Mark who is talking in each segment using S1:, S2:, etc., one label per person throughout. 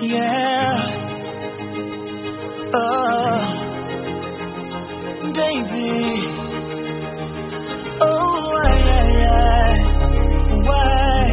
S1: Yeah. Oh, baby. Oh, yeah. Why?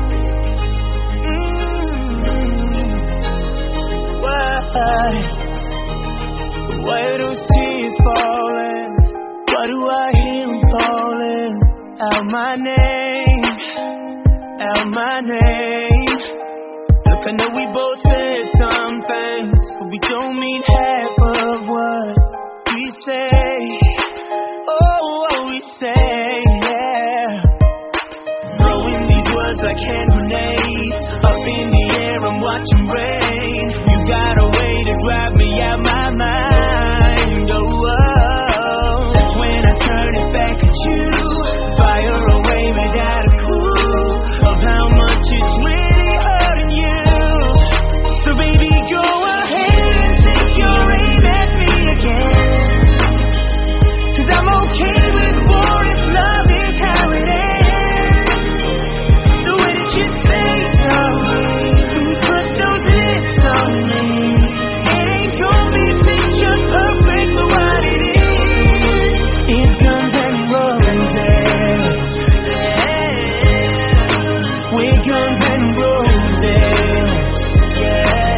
S1: Why? Why are those tears falling? Why do I hear them calling out my name? Out my name. Look, I know we both said some things, but we don't mean half of what we say. Oh, what we say, yeah. Throwing these words like hand grenades up in the air, I'm watching rain. You got a way to drive me out my mind. Oh, that's when I turn it back at you. Fire away without a clue of how much it's really hurting you. So baby, go ahead and take your aim at me again. 'Cause I'm okay with war if love is how it ends. The way that you say sorry when you put those lips on me, it ain't gonna be picture perfect for what it is. It's guns and roses, yeah. We're guns and roses, yeah.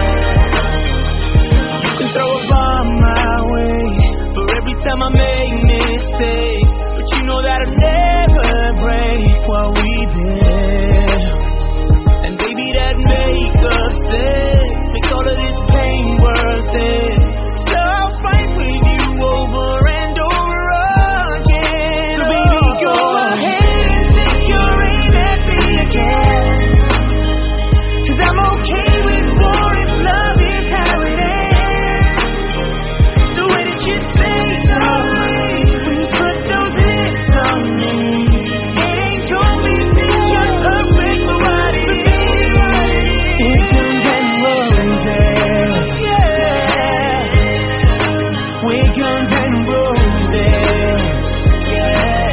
S1: You can throw a bomb my way for every time I make mistakes, but you know that I'll never break what we did. And baby, that make up sense, makes all of this pain worth it. So I'll fight with you over and over again. So baby, go ahead and take your aim at me again. 'Cause I'm okay with war if love is how it ends. The way that you say sorry when you put those lips on me, it ain't gonna be picture perfect for what it is. It's guns and roses, yeah. We're guns and roses, yeah.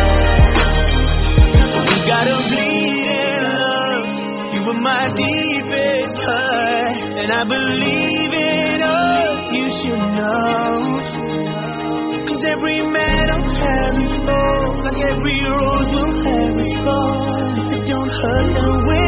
S1: We gotta bleed in love. You were my deepest cut, and I believe in us, you should know. 'Cause every man will have his fault, like every rose will have its thorn. If it don't hurt, then we're